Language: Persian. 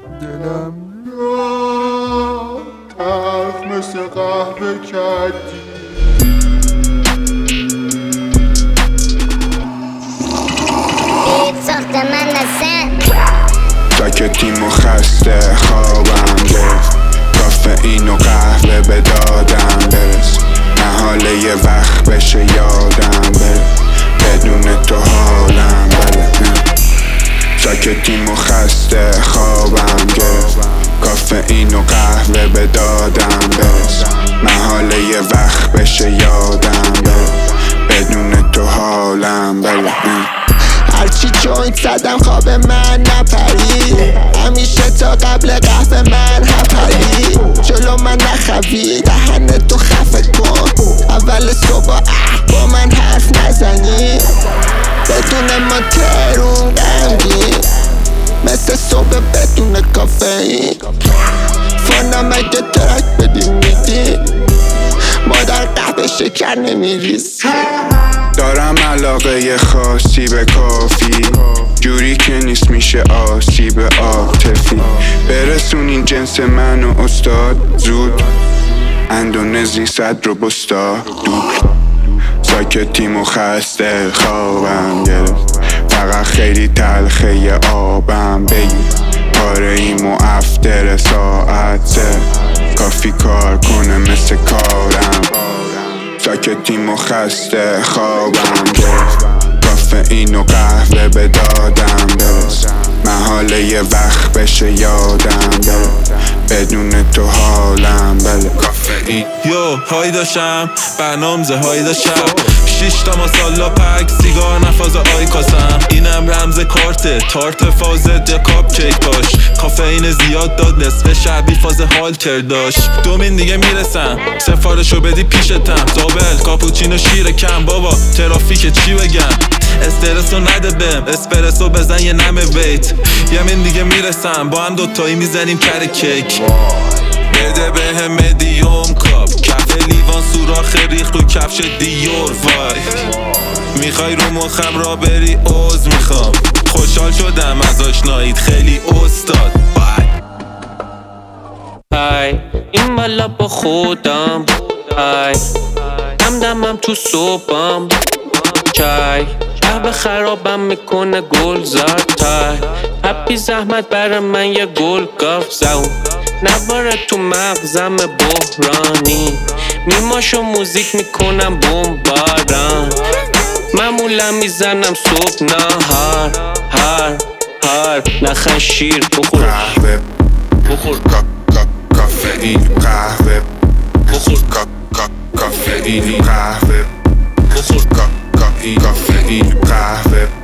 دلم را تلخ مثل قهوه کردی. ساخت من نسن ساکتیم و خسته خوابم گرفت، کافئین و قهوه به دادم برس، محاله یه وقت بشه یادم بره، بدون تو حالم بله. ساکتیم و خسته خوابم گرفت، کافئین و قهوه به دادم برس، محاله یه وقت بشه یادم بره، بدون تو حالم بله. هرچی جوینت زدم خواب من نپری، همیشه تا قبل قهوه من هپری، جلو من نخوی دهن تو خفه کن، اول صبح با من حرف نزنی، بدون ما ترون غمگین مثل صبح بدون کافئین، فانم اگه ترک بدی میدی مادر قهوه شکر نمیریزی. دارم علاقه خاصی به کافی، جوری که نیست میشه آسیب عاطفی، برسونین جنس منو استاد زود، اندونزی صد رو بستا دود. ساکتیم و خسته خوابم گرفت، فقط خیلی تلخه ی آبم بگی، پاره ایم و افتر ساعت سه، کافی کار کنه مثل کارم. ساکتیم و خسته خوابم گرفت، کافئین و قهوه به دادم برس، محاله یه وقت بشه یادم بره، بدون تو حالم بله. کافئین یو های داشتم برنامزه های داشتم 6 تا ماسالا پک سیگار نفاز آیکاسم، اینم رمز کارته تارت فازت یا کاپ کیک باش، کافئین زیاد داد نصف شبی فاز هالتر داشت، دومین دیگه میرسم سفارشو بدی پیشتم، زابل کاپوچینو شیر کم بابا ترافیک چی بگم، استرسو نده بهم اسپرسو بزن یه نم ویت، یمین دیگه میرسم با هم دوتایی میزنیم کر کیک، بده بهم مدیوم کاپ کف لیوان سوراخ ریخ رو کفش دیور وای، میخوای رو مخم را بری اوز میخوام، خوشحال شدم از آشناییت خیلی استاد بای. های این بالا با خودم های دمم تو صبحم چای قهوه خرابم میکنه گل زد تای هپی زحمت برای من یه گل گاف زون نواره تو مغزم بحرانی میماشو موزیک میکنم بمباران معمولا میزنم صبح نهار هر نخن شیر بخور قهوه بخور کافئین قهوه بخور کافئین قهوه بخور کافئین قهوه